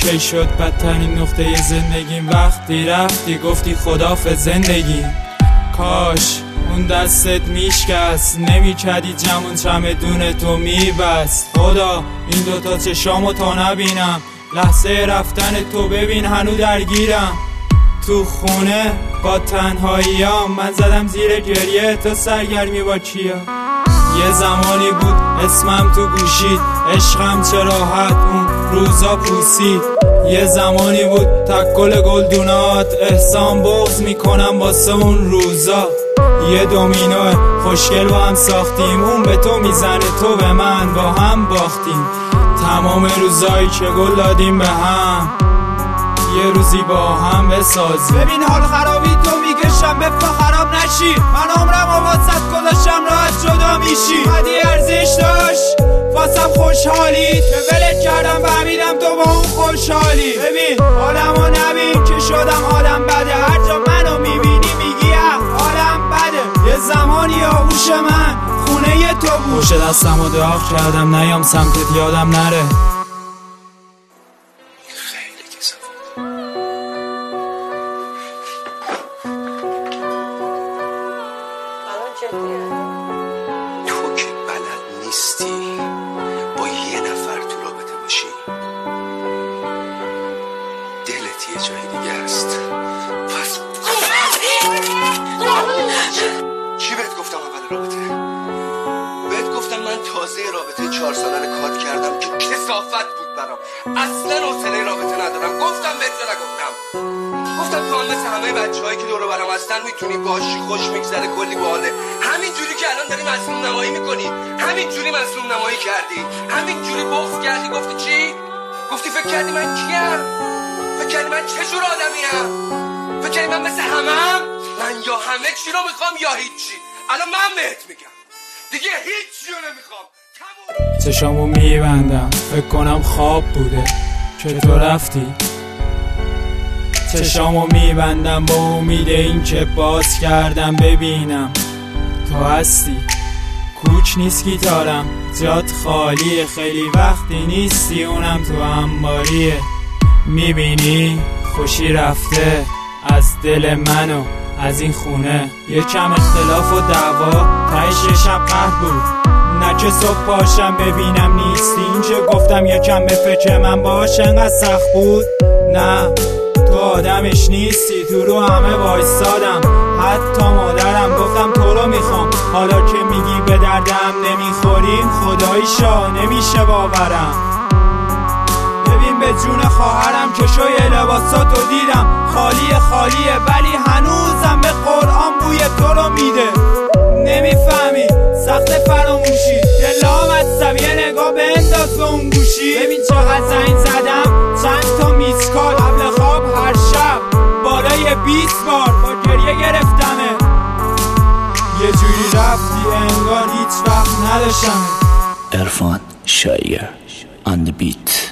کی شد بدترین نقطه زندگیم وقتی رفتی گفتی خداحافظ زندگی. کاش اون دستت میشکست، نمیکردی جمعون چمدون تو میبست. خدا این دوتا چشامو تا نبینم، لحظه رفتن تو ببین هنو درگیرم. تو خونه با تنهاییام من زدم زیر گریه، تو سرگرمی با کیا. یه زمانی بود اسمم تو گوشید، عشقم چه راحت اون روزا پوسید. یه زمانی بود تکل گلدونات، احسان بغض میکنم واسه اون روزا. یه دومینو خوشگل با هم ساختیم، اون به تو میزنه تو به من، با هم باختیم. تمام روزایی که گل دادیم به هم یه روزی با هم بسازیم. ببین حال خرابی تو میکشم بپا خراب نشی، من عمرم و واسط گذاشتم راحت جدا میشی. حدی ارزش داشت واسم خوشحالی، که ولت کردم فهمیدم تو با اون خوشحالی. ببین حالمو نبین که شدم حالم بده، هر جا منو میبینی میگی حالم بده. یه زمانی آغوش من خونه تو بود، پشت دستمو داغ کردم نیام سمتت یادم نره. تو که بلد نیستی با یه نفر تو رابطه باشی، دلت یه جای دیگه است. پس چی بهت گفتم اول رابطه؟ بهت گفتم من تازه رابطه 4 ساله رو کات کردم که کثافت بود برام، اصلا حوصله رابطه ندارم. گفتم بهت نگفتم؟ گفتم تو هم مثل همه بچه‌هایی که دور و برم هستن میتونی باشی، خوش میگذره، کلی باحاله. همین جوری که الان داری مظلوم نمایی میکنی، همین جوری مظلوم نمایی کردی، همین جوری بغض کردی. گفتی چی؟ گفتی فکر کردی من کیم؟ فکر کردی من چه جور آدمیم؟ فکر کردی من مثل همم؟ من یا همه چی رو میخوام یا هیچی. الان من بهت میگم دیگه هیچی رو نمیخوام. چشامو میبندم فکر کنم خواب بوده که تو رفتی. چشامو میبندم با امید این که باز کردم ببینم تو هستی. کوچ نیست گیتارم جات خالیه، خیلی وقتی نیستی اونم تو انباریه. میبینی خوشی رفته از دل منو از این خونه. یکم اختلاف و دعوا تایش شب قهر بود، نه که صبح پاشم ببینم نیستی. این که گفتم یکم به فکر من باش انقدر سخت بود. نه تو آدمش نیستی، تو رو همه وایستادم، حتی مادرم گفتم تو رو میخوام. حالا که میگی به دردم نمیخوریم خداییشا نمیشه باورم. ببین به جون خواهرم که شوی لباساتو دیدم خالیه ولی هنوزم به قرآن بوی تو رو میده. نمیفهمی سخت فراموشی، دلام از یه نگاه به انداز به اون گوشی. ببین چقدر زنگ زدم چند تا میسکال قبل خواب هر شب بالای 20 بار با گریه گرفتمه. یه جوری رفتی انگار هیچ وقت نداشتم. عرفان شایر on the beat.